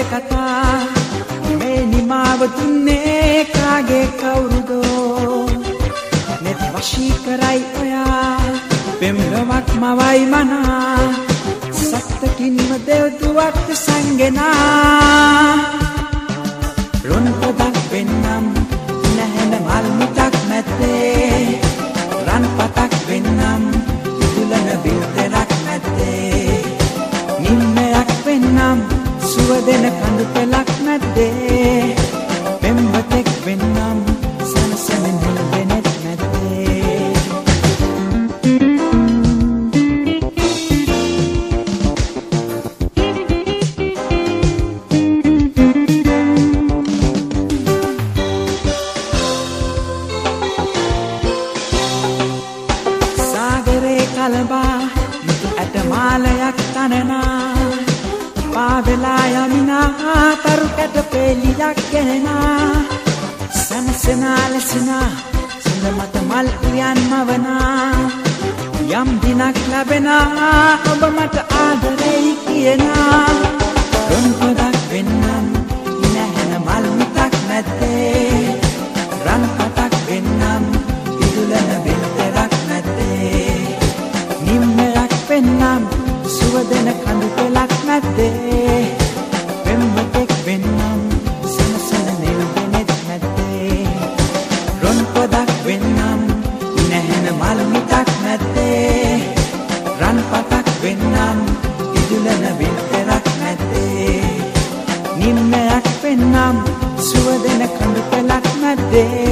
කතා මේ නිමාව දුන්නේ කාගේ කවුරුදෝ net වශී කරයි ඔයා පෙම්ලොවක් මවයි මනා සත්තකින්ම දෙව්දුවක් සංගෙනා රොන් පොදක් වෙන්නම් නැහෙන මල් මුටක් මැත්තේ රන් පතක් වෙන්නම් දුලන බිල්තරක් මැත්තේ නිම්මයක් වෙන්නම් සුවදෙන කඳු පෙලක් මැද්දේ පෙම්වතෙක් වෙන්නම් සනසන නිල්වෙනෙත් මැද්දේ සාගරේ කලබා ඇට මාලයක් තනනා පාවෙලා යමිනා තරු කැට පෙලියක් ගෙනනා සනසනා ලැසනා සඳ මත මල් උයන් මවනා යම් දිනක් ලැබෙනා ඔබ මට ආදරෙයි කියනා රොන් පොදක් වෙන්නම් නැහෙන මල් මුටක් මැත්තේ රන් පතක් වෙන්නම් ඉදුලන බිල්තරක් මැත්තේ නිම්මයක් වෙන්නම් සුවදෙන කඳු පෙලක් මැද්දේ පෙම්වතෙක් වෙන්නම් සනසන නිල්වෙනෙත් මැද්දේ රොන් පොදක් වෙන්නම් නැහෙන මල් මිටක් මැද්දේ රන් පතක් වෙන්නම් ඉදුලන බිල්තරක් මැද්දේ නිම්මයක් වෙන්නම් සුවදෙන කඳු පෙලක් මැද්දේ